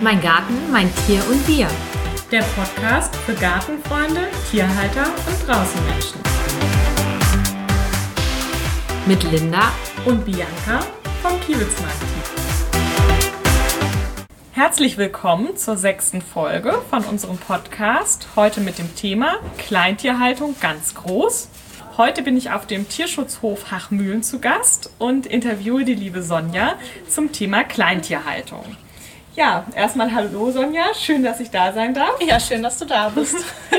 Mein Garten, mein Tier und wir. Der Podcast für Gartenfreunde, Tierhalter und Draußenmenschen. Mit Linda und Bianca vom Kiewitzmarkt. Herzlich willkommen zur 6. Folge von unserem Podcast. Heute mit dem Thema Kleintierhaltung ganz groß. Heute bin ich auf dem Tierschutzhof Hachmühlen zu Gast und interviewe die liebe Sonja zum Thema Kleintierhaltung. Ja, erstmal hallo Sonja, schön, dass ich da sein darf. Ja, schön, dass du da bist.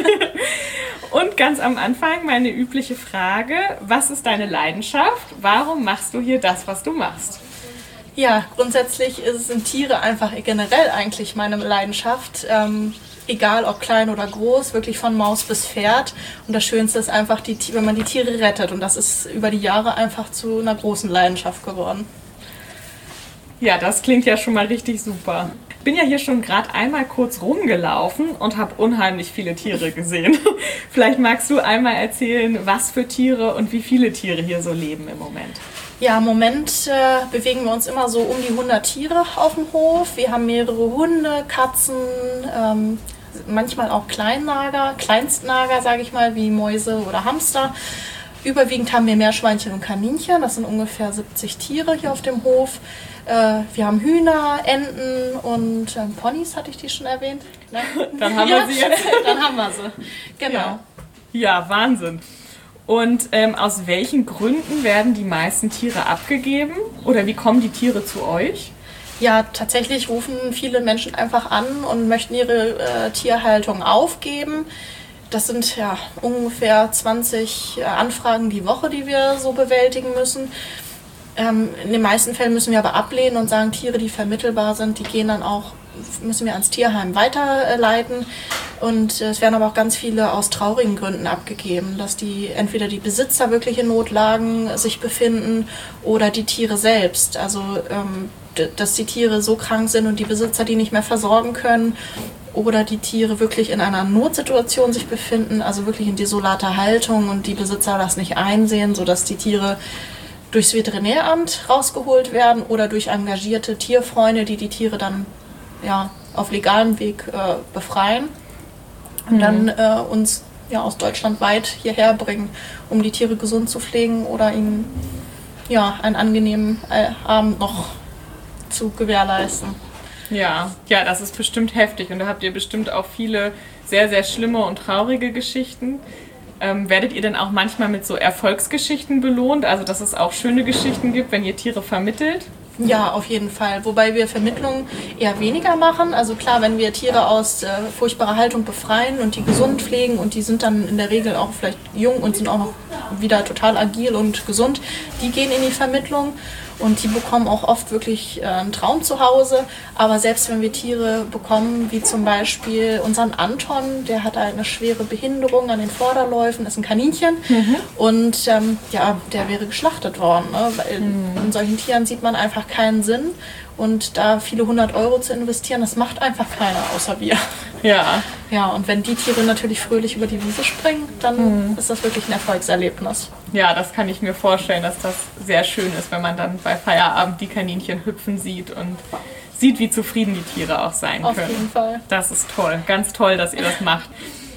Und ganz am Anfang meine übliche Frage, was ist deine Leidenschaft? Warum machst du hier das, was du machst? Ja, grundsätzlich sind Tiere einfach generell eigentlich meine Leidenschaft. Egal ob klein oder groß, wirklich von Maus bis Pferd. Und das Schönste ist einfach, wenn man die Tiere rettet. Und das ist über die Jahre einfach zu einer großen Leidenschaft geworden. Ja, das klingt ja schon mal richtig super. Ich bin ja hier schon gerade einmal kurz rumgelaufen und habe unheimlich viele Tiere gesehen. Vielleicht magst du einmal erzählen, was für Tiere und wie viele Tiere hier so leben im Moment. Ja, im Moment bewegen wir uns immer so um die 100 Tiere auf dem Hof. Wir haben mehrere Hunde, Katzen, manchmal auch Kleinstnager, sage ich mal, wie Mäuse oder Hamster. Überwiegend haben wir Meerschweinchen und Kaninchen. Das sind ungefähr 70 Tiere hier auf dem Hof. Wir haben Hühner, Enten und Ponys, hatte ich die schon erwähnt? Ne? Dann haben wir sie jetzt. Dann haben wir sie, genau. Ja, Wahnsinn. Und aus welchen Gründen werden die meisten Tiere abgegeben? Oder wie kommen die Tiere zu euch? Ja, tatsächlich rufen viele Menschen einfach an und möchten ihre Tierhaltung aufgeben. Das sind ja ungefähr 20 Anfragen die Woche, die wir so bewältigen müssen. In den meisten Fällen müssen wir aber ablehnen und sagen, Tiere, die vermittelbar sind, die gehen dann auch, müssen wir ans Tierheim weiterleiten. Und es werden aber auch ganz viele aus traurigen Gründen abgegeben, dass entweder die Besitzer wirklich in Notlagen sich befinden oder die Tiere selbst. Also dass die Tiere so krank sind und die Besitzer die nicht mehr versorgen können oder die Tiere wirklich in einer Notsituation sich befinden, also wirklich in desolater Haltung und die Besitzer das nicht einsehen, sodass die Tiere durchs Veterinäramt rausgeholt werden oder durch engagierte Tierfreunde, die Tiere dann auf legalem Weg befreien und dann uns aus Deutschland weit hierher bringen, um die Tiere gesund zu pflegen oder ihnen einen angenehmen Abend noch zu gewährleisten. Ja, das ist bestimmt heftig und da habt ihr bestimmt auch viele sehr, sehr schlimme und traurige Geschichten. Werdet ihr denn auch manchmal mit so Erfolgsgeschichten belohnt? Also, dass es auch schöne Geschichten gibt, wenn ihr Tiere vermittelt? Ja, auf jeden Fall. Wobei wir Vermittlungen eher weniger machen. Also klar, wenn wir Tiere aus furchtbarer Haltung befreien und die gesund pflegen und die sind dann in der Regel auch vielleicht jung und sind auch noch wieder total agil und gesund, die gehen in die Vermittlung. Und die bekommen auch oft wirklich einen Traum zu Hause. Aber selbst wenn wir Tiere bekommen, wie zum Beispiel unseren Anton, der hat eine schwere Behinderung an den Vorderläufen, ist ein Kaninchen. Und der wäre geschlachtet worden. Ne? Weil in solchen Tieren sieht man einfach keinen Sinn. Und da viele 100 Euro zu investieren, das macht einfach keiner, außer wir. Ja. Ja, und wenn die Tiere natürlich fröhlich über die Wiese springen, dann ist das wirklich ein Erfolgserlebnis. Ja, das kann ich mir vorstellen, dass das sehr schön ist, wenn man dann bei Feierabend die Kaninchen hüpfen sieht und sieht, wie zufrieden die Tiere auch sein können. Auf jeden Fall. Das ist toll, ganz toll, dass ihr das macht.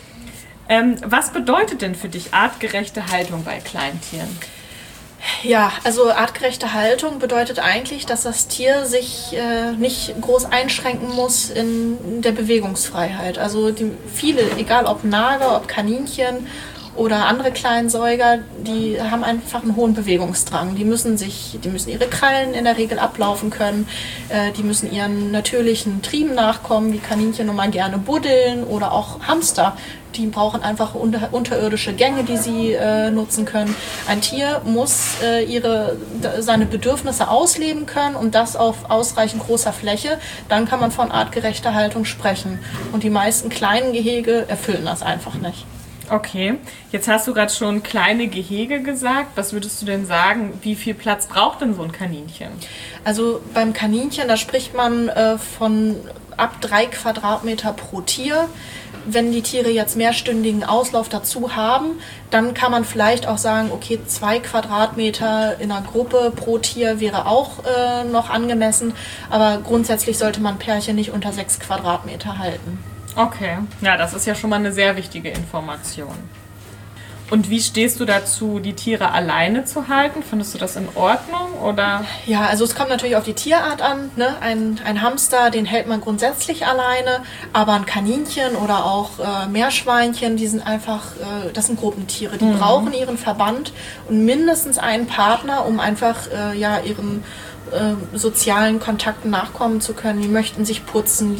Was bedeutet denn für dich artgerechte Haltung bei Kleintieren? Ja, also artgerechte Haltung bedeutet eigentlich, dass das Tier sich nicht groß einschränken muss in der Bewegungsfreiheit. Also viele, egal ob Nager, ob Kaninchen oder andere Kleinsäuger, die haben einfach einen hohen Bewegungsdrang. Die müssen ihre Krallen in der Regel ablaufen können, die müssen ihren natürlichen Trieben nachkommen, wie Kaninchen nun mal gerne buddeln oder auch Hamster. Die brauchen einfach unterirdische Gänge, die sie nutzen können. Ein Tier muss seine Bedürfnisse ausleben können und das auf ausreichend großer Fläche. Dann kann man von artgerechter Haltung sprechen. Und die meisten kleinen Gehege erfüllen das einfach nicht. Okay, jetzt hast du gerade schon kleine Gehege gesagt. Was würdest du denn sagen, wie viel Platz braucht denn so ein Kaninchen? Also beim Kaninchen, da spricht man von ab 3 Quadratmeter pro Tier. wenn die Tiere jetzt mehrstündigen Auslauf dazu haben, dann kann man vielleicht auch sagen, okay, 2 Quadratmeter in einer Gruppe pro Tier wäre auch noch angemessen. Aber grundsätzlich sollte man Pärchen nicht unter 6 Quadratmeter halten. Okay, ja, das ist ja schon mal eine sehr wichtige Information. Und wie stehst du dazu, die Tiere alleine zu halten? Findest du das in Ordnung, oder? Ja, also es kommt natürlich auf die Tierart an. Ne? Ein Hamster, den hält man grundsätzlich alleine, aber ein Kaninchen oder auch Meerschweinchen, die sind einfach, das sind Gruppentiere. Die brauchen ihren Verband und mindestens einen Partner, um einfach ihren sozialen Kontakten nachkommen zu können. Die möchten sich putzen.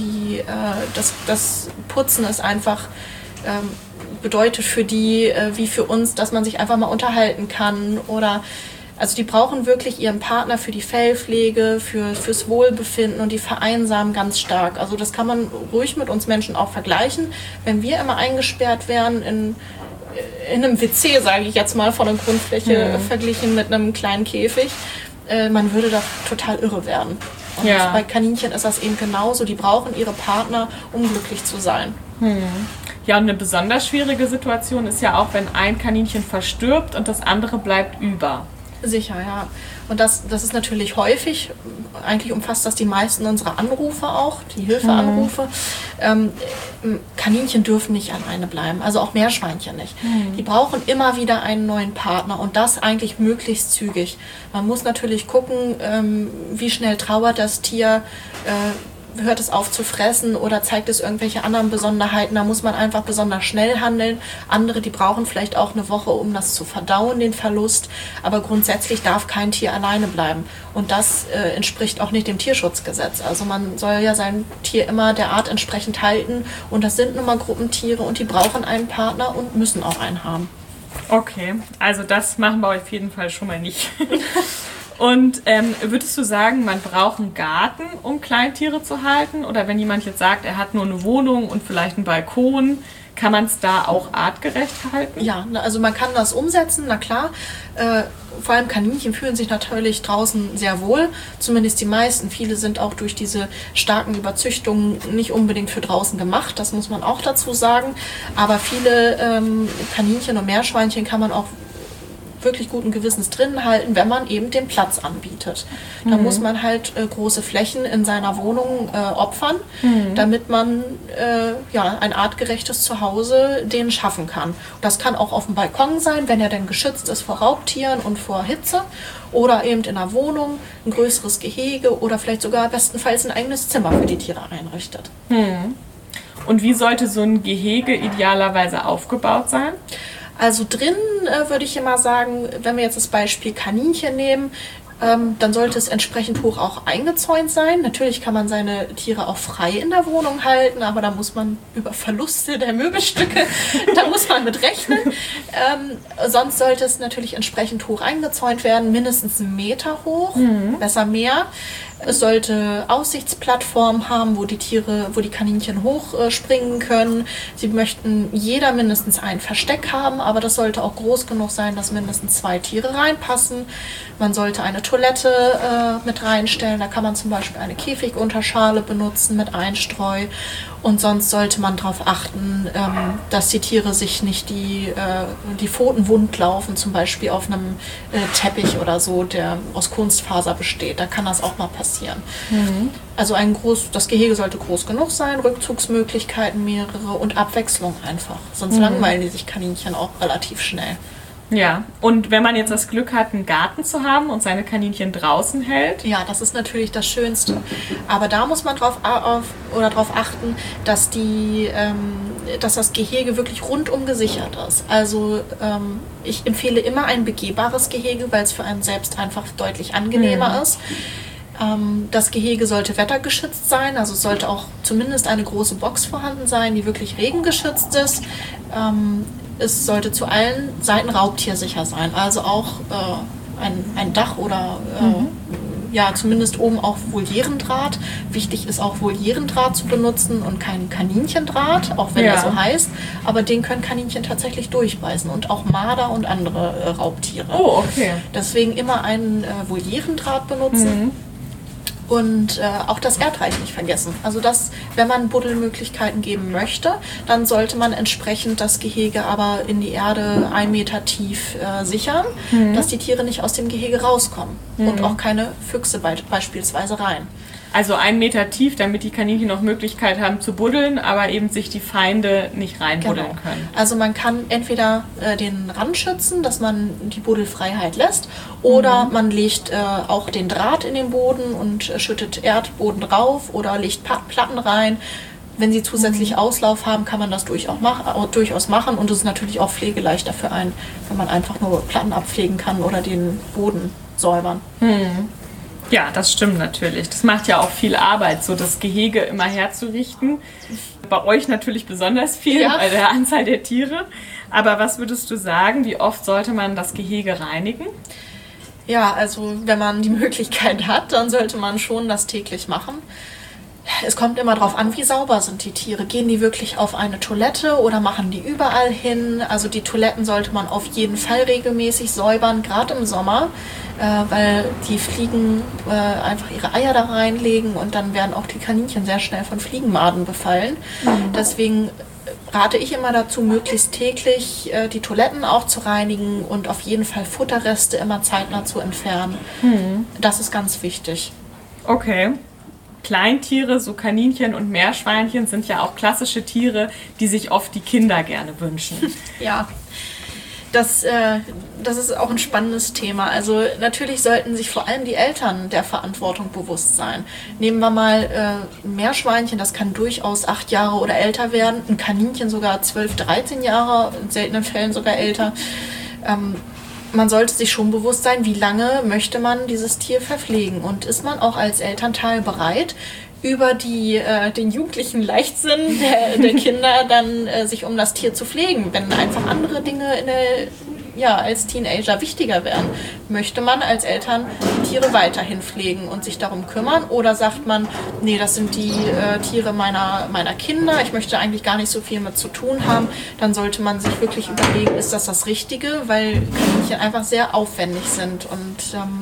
Das Putzen ist einfach bedeutet für die wie für uns, dass man sich einfach mal unterhalten kann. Also die brauchen wirklich ihren Partner für die Fellpflege, fürs Wohlbefinden, und die vereinsamen ganz stark. Also das kann man ruhig mit uns Menschen auch vergleichen. Wenn wir immer eingesperrt wären in einem WC, sage ich jetzt mal, von der Grundfläche verglichen mit einem kleinen Käfig, man würde da total irre werden. Und bei Kaninchen ist das eben genauso. Die brauchen ihre Partner, um glücklich zu sein. Ja, und eine besonders schwierige Situation ist ja auch, wenn ein Kaninchen verstirbt und das andere bleibt über. Sicher, ja. Und das ist natürlich häufig. Eigentlich umfasst das die meisten unserer Anrufe auch, die Hilfeanrufe. Kaninchen dürfen nicht alleine bleiben, also auch Meerschweinchen nicht. Die brauchen immer wieder einen neuen Partner, und das eigentlich möglichst zügig. Man muss natürlich gucken, wie schnell trauert das Tier, hört es auf zu fressen oder zeigt es irgendwelche anderen Besonderheiten. Da muss man einfach besonders schnell handeln. Andere, die brauchen vielleicht auch eine Woche, um das zu verdauen, den Verlust. Aber grundsätzlich darf kein Tier alleine bleiben. Und das entspricht auch nicht dem Tierschutzgesetz. Also man soll ja sein Tier immer der Art entsprechend halten. Und das sind nun mal Gruppentiere, und die brauchen einen Partner und müssen auch einen haben. Okay, also das machen wir auf jeden Fall schon mal nicht. Und würdest du sagen, man braucht einen Garten, um Kleintiere zu halten? Oder wenn jemand jetzt sagt, er hat nur eine Wohnung und vielleicht einen Balkon, kann man es da auch artgerecht halten? Ja, also man kann das umsetzen, na klar. Vor allem Kaninchen fühlen sich natürlich draußen sehr wohl, zumindest die meisten. Viele sind auch durch diese starken Überzüchtungen nicht unbedingt für draußen gemacht, das muss man auch dazu sagen. Aber viele Kaninchen und Meerschweinchen kann man auch wirklich guten Gewissens drin halten, wenn man eben den Platz anbietet. Da muss man halt große Flächen in seiner Wohnung opfern, damit man ein artgerechtes Zuhause denen schaffen kann. Das kann auch auf dem Balkon sein, wenn er denn geschützt ist vor Raubtieren und vor Hitze, oder eben in einer Wohnung ein größeres Gehege oder vielleicht sogar bestenfalls ein eigenes Zimmer für die Tiere einrichtet. Und wie sollte so ein Gehege idealerweise aufgebaut sein? Also drin würde ich immer sagen, wenn wir jetzt das Beispiel Kaninchen nehmen, dann sollte es entsprechend hoch auch eingezäunt sein. Natürlich kann man seine Tiere auch frei in der Wohnung halten, aber da muss man über Verluste der Möbelstücke, da muss man mit rechnen. Sonst sollte es natürlich entsprechend hoch eingezäunt werden, mindestens 1 Meter hoch, besser mehr. Es sollte Aussichtsplattformen haben, wo die Kaninchen hochspringen können. Sie möchten jeder mindestens ein Versteck haben, aber das sollte auch groß genug sein, dass mindestens 2 Tiere reinpassen. Man sollte eine Toilette mit reinstellen. Da kann man zum Beispiel eine Käfigunterschale benutzen mit Einstreu. Und sonst sollte man darauf achten, dass die Tiere sich nicht die Pfoten wund laufen, zum Beispiel auf einem Teppich oder so, der aus Kunstfaser besteht. Da kann das auch mal passieren. Also das Gehege sollte groß genug sein, Rückzugsmöglichkeiten mehrere und Abwechslung einfach. Sonst langweilen die sich Kaninchen auch relativ schnell. Ja, und wenn man jetzt das Glück hat, einen Garten zu haben und seine Kaninchen draußen hält? Ja, das ist natürlich das Schönste. Aber da muss man darauf achten, dass das Gehege wirklich rundum gesichert ist. Also ich empfehle immer ein begehbares Gehege, weil es für einen selbst einfach deutlich angenehmer ist. Das Gehege sollte wettergeschützt sein, also es sollte auch zumindest eine große Box vorhanden sein, die wirklich regengeschützt ist. Es sollte zu allen Seiten raubtiersicher sein, also auch ein Dach oder zumindest oben auch Volierendraht. Wichtig ist auch Volierendraht zu benutzen und kein Kaninchendraht, auch wenn er so heißt. Aber den können Kaninchen tatsächlich durchbeißen und auch Marder und andere Raubtiere. Oh, okay. Deswegen immer einen Volierendraht benutzen. Und auch das Erdreich nicht vergessen. Also wenn man Buddelmöglichkeiten geben möchte, dann sollte man entsprechend das Gehege aber in die Erde 1 Meter tief sichern, dass die Tiere nicht aus dem Gehege rauskommen und auch keine Füchse beispielsweise rein. Also 1 Meter tief, damit die Kaninchen noch Möglichkeit haben zu buddeln, aber eben sich die Feinde nicht reinbuddeln können. Also man kann entweder den Rand schützen, dass man die Buddelfreiheit lässt, oder man legt auch den Draht in den Boden und schüttet Erdboden drauf oder legt Platten rein. Wenn sie zusätzlich Auslauf haben, kann man das durchaus machen, und es ist natürlich auch pflegeleichter für einen, wenn man einfach nur Platten abpflegen kann oder den Boden säubern. Ja, das stimmt natürlich. Das macht ja auch viel Arbeit, so das Gehege immer herzurichten. Bei euch natürlich besonders viel, bei der Anzahl der Tiere. Aber was würdest du sagen, wie oft sollte man das Gehege reinigen? Ja, also wenn man die Möglichkeit hat, dann sollte man schon das täglich machen. Es kommt immer darauf an, wie sauber sind die Tiere. Gehen die wirklich auf eine Toilette oder machen die überall hin? Also die Toiletten sollte man auf jeden Fall regelmäßig säubern, gerade im Sommer, weil die Fliegen einfach ihre Eier da reinlegen, und dann werden auch die Kaninchen sehr schnell von Fliegenmaden befallen. Deswegen rate ich immer dazu, möglichst täglich die Toiletten auch zu reinigen und auf jeden Fall Futterreste immer zeitnah zu entfernen. Das ist ganz wichtig. Okay. Kleintiere, so Kaninchen und Meerschweinchen, sind ja auch klassische Tiere, die sich oft die Kinder gerne wünschen. Ja, das ist auch ein spannendes Thema. Also natürlich sollten sich vor allem die Eltern der Verantwortung bewusst sein. Nehmen wir mal ein Meerschweinchen, das kann durchaus 8 Jahre oder älter werden, ein Kaninchen sogar 12, 13 Jahre, in seltenen Fällen sogar älter. Man sollte sich schon bewusst sein, wie lange möchte man dieses Tier verpflegen, und ist man auch als Elternteil bereit, über den jugendlichen Leichtsinn der Kinder dann sich um das Tier zu pflegen, wenn einfach andere Dinge als Teenager wichtiger werden. Möchte man als Eltern die Tiere weiterhin pflegen und sich darum kümmern, oder sagt man, nee, das sind die Tiere meiner Kinder, ich möchte eigentlich gar nicht so viel mit zu tun haben, dann sollte man sich wirklich überlegen, ist das Richtige, weil Kaninchen einfach sehr aufwendig sind und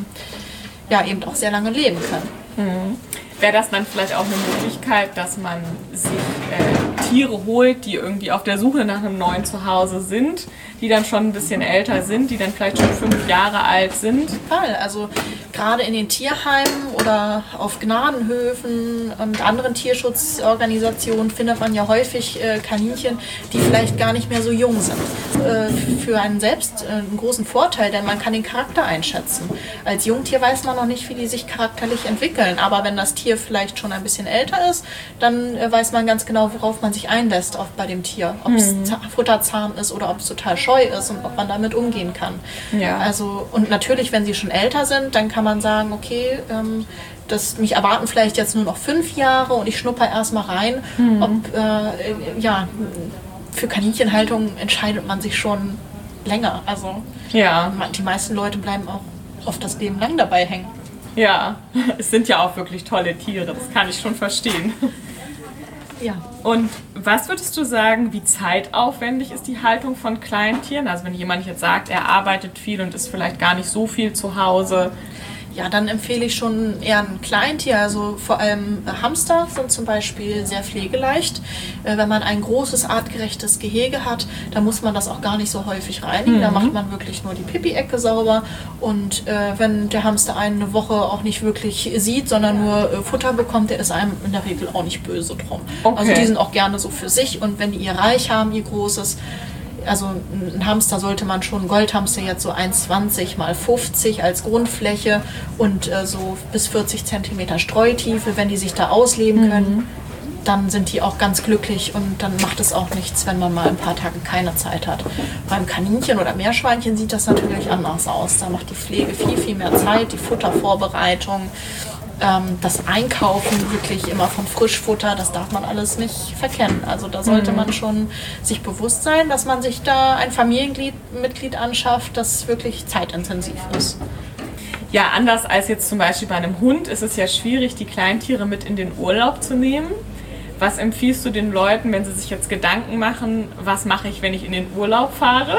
eben auch sehr lange leben können. Wäre das dann vielleicht auch eine Möglichkeit, dass man sich Tiere holt, die irgendwie auf der Suche nach einem neuen Zuhause sind, die dann schon ein bisschen älter sind, die dann vielleicht schon 5 Jahre alt sind? Also gerade in den Tierheimen oder auf Gnadenhöfen und anderen Tierschutzorganisationen findet man ja häufig Kaninchen, die vielleicht gar nicht mehr so jung sind. Für einen selbst einen großen Vorteil, denn man kann den Charakter einschätzen. Als Jungtier weiß man noch nicht, wie die sich charakterlich entwickeln, aber wenn das Tier vielleicht schon ein bisschen älter ist, dann weiß man ganz genau, worauf man sich einlässt bei dem Tier. Ob es futterzahm ist oder ob es total scheu ist und ob man damit umgehen kann. Ja. Also, und natürlich, wenn sie schon älter sind, dann kann man sagen, okay, mich erwarten vielleicht jetzt nur noch 5 Jahre und ich schnupper erstmal rein. Für Kaninchenhaltung entscheidet man sich schon länger. Also die meisten Leute bleiben auch oft das Leben lang dabei hängen. Ja, es sind ja auch wirklich tolle Tiere, das kann ich schon verstehen. Ja. Und was würdest du sagen, wie zeitaufwendig ist die Haltung von Kleintieren? Also wenn jemand jetzt sagt, er arbeitet viel und ist vielleicht gar nicht so viel zu Hause. Ja, dann empfehle ich schon eher ein Kleintier. Also vor allem Hamster sind zum Beispiel sehr pflegeleicht. Wenn man ein großes, artgerechtes Gehege hat, dann muss man das auch gar nicht so häufig reinigen. Da macht man wirklich nur die Pipi-Ecke sauber. Und wenn der Hamster eine Woche auch nicht wirklich sieht, sondern nur Futter bekommt, der ist einem in der Regel auch nicht böse drum. Okay. Also die sind auch gerne so für sich. Und wenn die ihr Reich haben, ihr großes, also ein Hamster sollte man schon, ein Goldhamster jetzt so 1,20 mal 50 als Grundfläche und so bis 40 cm Streutiefe, wenn die sich da ausleben können, dann sind die auch ganz glücklich und dann macht es auch nichts, wenn man mal ein paar Tage keine Zeit hat. Beim Kaninchen oder Meerschweinchen sieht das natürlich anders aus. Da macht die Pflege viel, viel mehr Zeit, die Futtervorbereitung, das Einkaufen wirklich immer von Frischfutter, das darf man alles nicht verkennen. Also da sollte man schon sich bewusst sein, dass man sich da ein Familienmitglied anschafft, das wirklich zeitintensiv ist. Ja, anders als jetzt zum Beispiel bei einem Hund ist es ja schwierig, die Kleintiere mit in den Urlaub zu nehmen. Was empfiehlst du den Leuten, wenn sie sich jetzt Gedanken machen, was mache ich, wenn ich in den Urlaub fahre?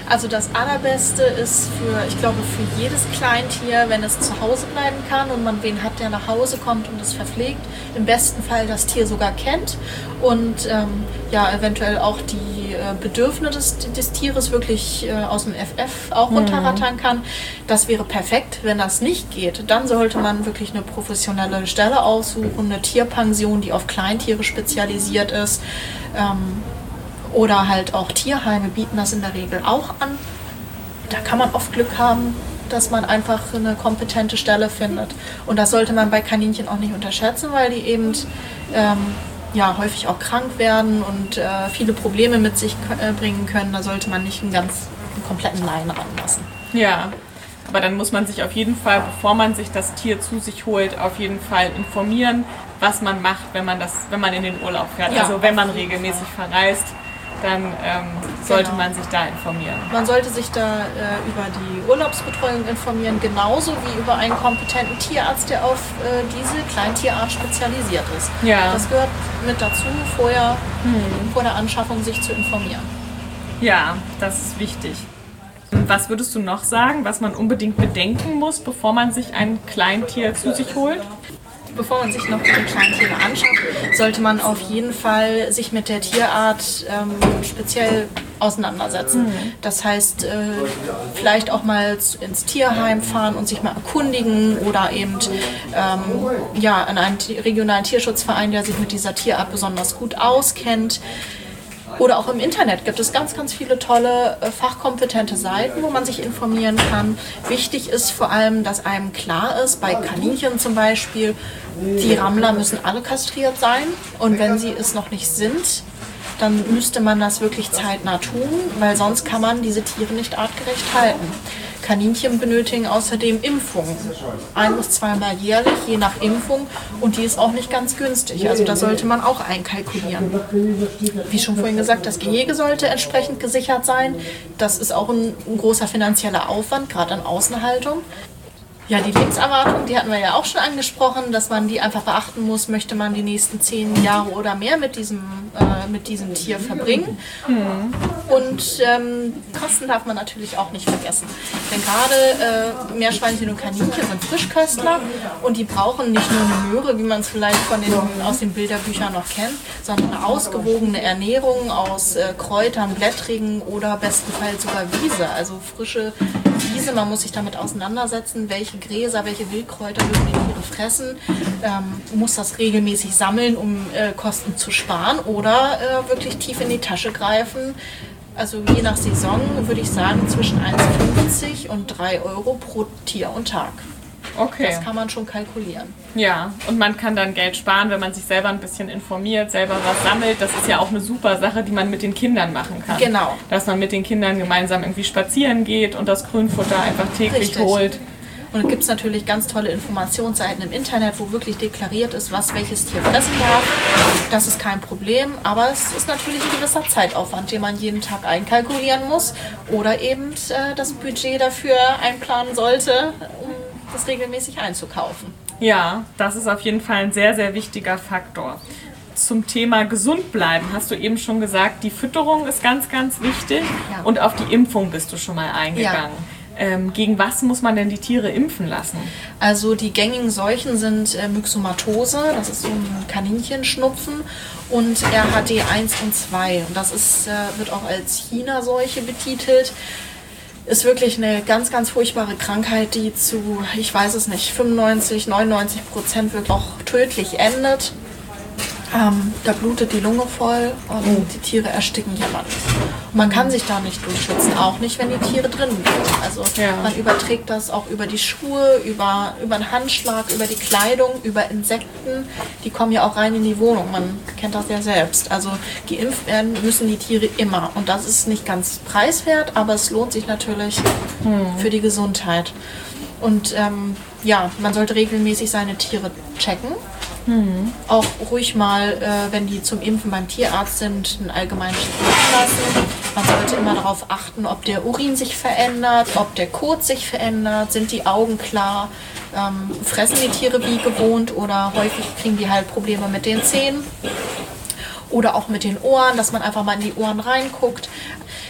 Also das Allerbeste ist ich glaube, für jedes Kleintier, wenn es zu Hause bleiben kann und man wen hat, der nach Hause kommt und es verpflegt, im besten Fall das Tier sogar kennt und eventuell auch die Bedürfnisse des Tieres wirklich aus dem FF auch runterrattern kann. Das wäre perfekt. Wenn das nicht geht, dann sollte man wirklich eine professionelle Stelle aussuchen, eine Tierpension, die auf Kleintiere spezialisiert ist. Oder halt auch Tierheime bieten das in der Regel auch an. Da kann man oft Glück haben, dass man einfach eine kompetente Stelle findet. Und das sollte man bei Kaninchen auch nicht unterschätzen, weil die eben häufig auch krank werden und viele Probleme mit sich bringen können. Da sollte man nicht einen kompletten Laien ranlassen. Ja, aber dann muss man sich auf jeden Fall, bevor man sich das Tier zu sich holt, auf jeden Fall informieren, was man macht, wenn man in den Urlaub fährt. Ja, also wenn man regelmäßig verreist, dann sollte man sich da informieren. Man sollte sich da über die Urlaubsbetreuung informieren, genauso wie über einen kompetenten Tierarzt, der auf diese Kleintierart spezialisiert ist. Ja. Das gehört mit dazu, vor der Anschaffung sich zu informieren. Ja, das ist wichtig. Was würdest du noch sagen, was man unbedingt bedenken muss, bevor man sich ein Kleintier zu sich holt? Bevor man sich noch die Kleintiere anschafft, sollte man auf jeden Fall sich mit der Tierart speziell auseinandersetzen. Das heißt, vielleicht auch mal ins Tierheim fahren und sich mal erkundigen oder eben an einen regionalen Tierschutzverein, der sich mit dieser Tierart besonders gut auskennt. Oder auch im Internet gibt es ganz, ganz viele tolle, fachkompetente Seiten, wo man sich informieren kann. Wichtig ist vor allem, dass einem klar ist, bei Kaninchen zum Beispiel, die Rammler müssen alle kastriert sein. Und wenn sie es noch nicht sind, dann müsste man das wirklich zeitnah tun, weil sonst kann man diese Tiere nicht artgerecht halten. Kaninchen benötigen außerdem Impfungen. 1- bis 2-mal jährlich, je nach Impfung. Und die ist auch nicht ganz günstig. Also das sollte man auch einkalkulieren. Wie schon vorhin gesagt, das Gehege sollte entsprechend gesichert sein. Das ist auch ein großer finanzieller Aufwand, gerade an Außenhaltung. Ja, die Lebenserwartung, die hatten wir ja auch schon angesprochen, dass man die einfach beachten muss, möchte man die nächsten 10 Jahre oder mehr mit diesem Tier verbringen. Und Kosten darf man natürlich auch nicht vergessen. Denn gerade Meerschweinchen und Kaninchen sind Frischköstler und die brauchen nicht nur eine Möhre, wie man es vielleicht aus den Bilderbüchern noch kennt, sondern eine ausgewogene Ernährung aus Kräutern, Blättrigen oder bestenfalls sogar Wiese, also frische Wiese. Man muss sich damit auseinandersetzen, welche Gräser, welche Wildkräuter dürfen die Tiere fressen, muss das regelmäßig sammeln, um Kosten zu sparen oder wirklich tief in die Tasche greifen. Also je nach Saison würde ich sagen zwischen 1,50 und 3 Euro pro Tier und Tag. Okay. Das kann man schon kalkulieren. Ja, und man kann dann Geld sparen, wenn man sich selber ein bisschen informiert, selber was sammelt. Das ist ja auch eine super Sache, die man mit den Kindern machen kann. Genau. Dass man mit den Kindern gemeinsam irgendwie spazieren geht und das Grünfutter einfach täglich holt. Und es gibt natürlich ganz tolle Informationsseiten im Internet, wo wirklich deklariert ist, was welches Tier fressen darf. Das ist kein Problem, aber es ist natürlich ein gewisser Zeitaufwand, den man jeden Tag einkalkulieren muss oder eben das Budget dafür einplanen sollte, um das regelmäßig einzukaufen. Ja, das ist auf jeden Fall ein sehr, sehr wichtiger Faktor. Zum Thema gesund bleiben hast du eben schon gesagt, die Fütterung ist ganz, ganz wichtig. Ja. Und auf die Impfung bist du schon mal eingegangen. Ja. Gegen was muss man denn die Tiere impfen lassen? Also die gängigen Seuchen sind Myxomatose, das ist so ein Kaninchenschnupfen, und RHD 1 und 2. Und das wird auch als China-Seuche betitelt. Ist wirklich eine ganz, ganz furchtbare Krankheit, die zu, 95-99% wirklich auch tödlich endet. Da blutet die Lunge voll und die Tiere ersticken jämmerlich. Man kann sich da nicht durchschützen, auch nicht, wenn die Tiere drinnen sind. Also man überträgt das auch über die Schuhe, über den Handschlag, über die Kleidung, über Insekten. Die kommen ja auch rein in die Wohnung, man kennt das ja selbst. Also geimpft werden müssen die Tiere immer. Und das ist nicht ganz preiswert, aber es lohnt sich natürlich für die Gesundheit. Und man sollte regelmäßig seine Tiere checken. Auch ruhig mal, wenn die zum Impfen beim Tierarzt sind, einen allgemeinen Check machen lassen. Man sollte immer darauf achten, ob der Urin sich verändert, ob der Kot sich verändert, sind die Augen klar, fressen die Tiere wie gewohnt oder häufig kriegen die halt Probleme mit den Zähnen oder auch mit den Ohren, dass man einfach mal in die Ohren reinguckt.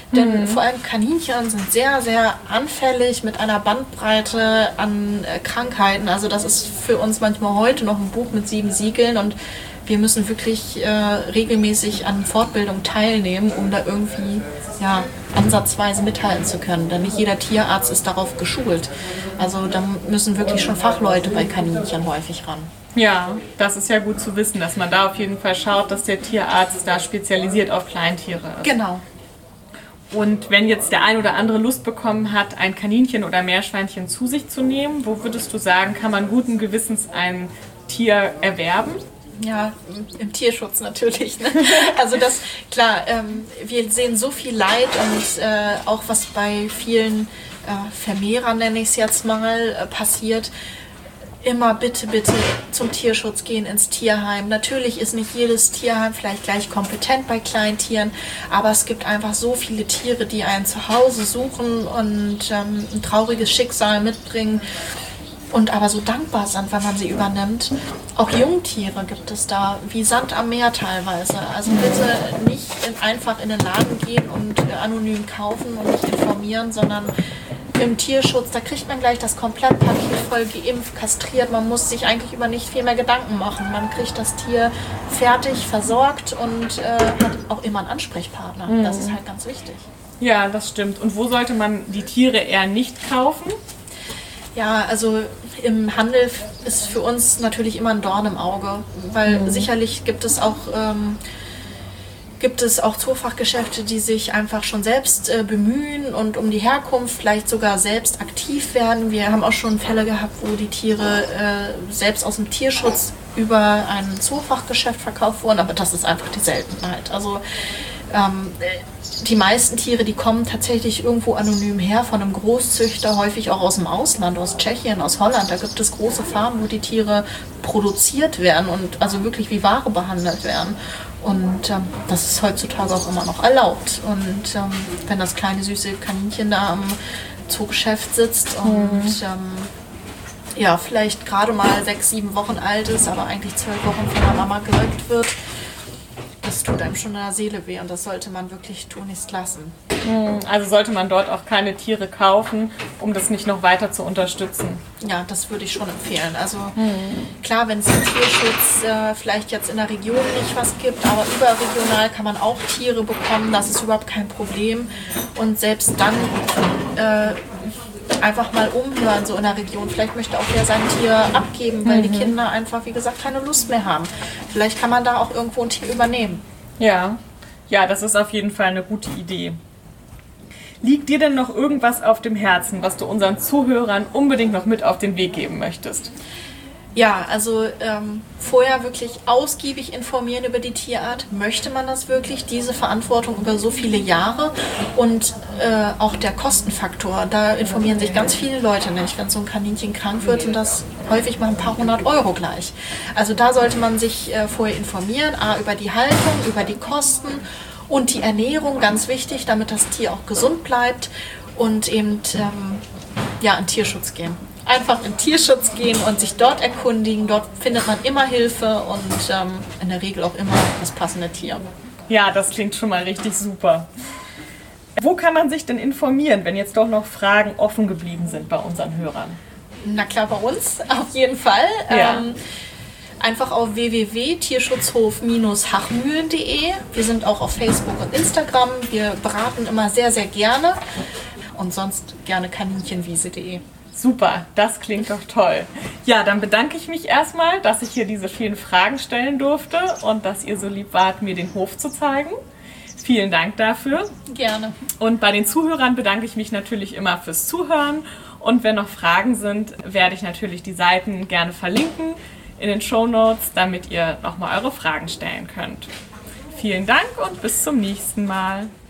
Denn vor allem Kaninchen sind sehr, sehr anfällig mit einer Bandbreite an Krankheiten. Also das ist für uns manchmal heute noch ein Buch mit 7 Siegeln und wir müssen wirklich regelmäßig an Fortbildung teilnehmen, um da irgendwie ansatzweise mithalten zu können. Denn nicht jeder Tierarzt ist darauf geschult. Also da müssen wirklich schon Fachleute bei Kaninchen häufig ran. Ja, das ist ja gut zu wissen, dass man da auf jeden Fall schaut, dass der Tierarzt da spezialisiert auf Kleintiere ist. Genau. Und wenn jetzt der ein oder andere Lust bekommen hat, ein Kaninchen oder Meerschweinchen zu sich zu nehmen, wo würdest du sagen, kann man guten Gewissens ein Tier erwerben? Ja, im Tierschutz natürlich. Ne? Also das, klar, wir sehen so viel Leid und auch was bei vielen Vermehrern, nenne ich es jetzt mal, passiert. Immer bitte, bitte zum Tierschutz gehen, ins Tierheim. Natürlich ist nicht jedes Tierheim vielleicht gleich kompetent bei Kleintieren, aber es gibt einfach so viele Tiere, die ein Zuhause suchen und ein trauriges Schicksal mitbringen und aber so dankbar sind, wenn man sie übernimmt. Auch Jungtiere gibt es da, wie Sand am Meer teilweise. Also bitte nicht einfach in den Laden gehen und anonym kaufen und nicht informieren, sondern im Tierschutz, da kriegt man gleich das Komplettpaket voll geimpft, kastriert. Man muss sich eigentlich über nicht viel mehr Gedanken machen. Man kriegt das Tier fertig, versorgt und hat auch immer einen Ansprechpartner. Das ist halt ganz wichtig. Ja, das stimmt. Und wo sollte man die Tiere eher nicht kaufen? Ja, also im Handel ist für uns natürlich immer ein Dorn im Auge, weil sicherlich gibt es auch Zoofachgeschäfte, die sich einfach schon selbst bemühen und um die Herkunft vielleicht sogar selbst aktiv werden. Wir haben auch schon Fälle gehabt, wo die Tiere selbst aus dem Tierschutz über ein Zoofachgeschäft verkauft wurden, aber das ist einfach die Seltenheit. Also die meisten Tiere, die kommen tatsächlich irgendwo anonym her von einem Großzüchter, häufig auch aus dem Ausland, aus Tschechien, aus Holland. Da gibt es große Farmen, wo die Tiere produziert werden und also wirklich wie Ware behandelt werden. Und das ist heutzutage auch immer noch erlaubt. Und wenn das kleine süße Kaninchen da am Zoogeschäft sitzt und vielleicht gerade mal 6, 7 Wochen alt ist, aber eigentlich 12 Wochen von der Mama geweckt wird, das tut einem schon in der Seele weh und das sollte man wirklich tunlichst lassen. Also sollte man dort auch keine Tiere kaufen, um das nicht noch weiter zu unterstützen? Ja, das würde ich schon empfehlen. Also klar, wenn es im Tierschutz vielleicht jetzt in der Region nicht was gibt, aber überregional kann man auch Tiere bekommen, das ist überhaupt kein Problem. Und selbst dann einfach mal umhören, so in der Region. Vielleicht möchte auch wer sein Tier abgeben, weil die Kinder einfach, wie gesagt, keine Lust mehr haben. Vielleicht kann man da auch irgendwo ein Tier übernehmen. Ja, das ist auf jeden Fall eine gute Idee. Liegt dir denn noch irgendwas auf dem Herzen, was du unseren Zuhörern unbedingt noch mit auf den Weg geben möchtest? Ja, also vorher wirklich ausgiebig informieren über die Tierart. Möchte man das wirklich, diese Verantwortung über so viele Jahre? Und auch der Kostenfaktor, da informieren sich ganz viele Leute nicht. Wenn so ein Kaninchen krank wird, sind das häufig mal ein paar 100 Euro gleich. Also da sollte man sich vorher informieren, über die Haltung, über die Kosten und die Ernährung, ganz wichtig, damit das Tier auch gesund bleibt und eben in Tierschutz gehen. Einfach in Tierschutz gehen und sich dort erkundigen. Dort findet man immer Hilfe und in der Regel auch immer das passende Tier. Ja, das klingt schon mal richtig super. Wo kann man sich denn informieren, wenn jetzt doch noch Fragen offen geblieben sind bei unseren Hörern? Na klar, bei uns auf jeden Fall. Ja. Einfach auf www.tierschutzhof-hachmühlen.de. Wir sind auch auf Facebook und Instagram. Wir beraten immer sehr, sehr gerne. Und sonst gerne kaninchenwiese.de. Super, das klingt doch toll. Ja, dann bedanke ich mich erstmal, dass ich hier diese vielen Fragen stellen durfte und dass ihr so lieb wart, mir den Hof zu zeigen. Vielen Dank dafür. Gerne. Und bei den Zuhörern bedanke ich mich natürlich immer fürs Zuhören. Und wenn noch Fragen sind, werde ich natürlich die Seiten gerne verlinken in den Shownotes, damit ihr nochmal eure Fragen stellen könnt. Vielen Dank und bis zum nächsten Mal.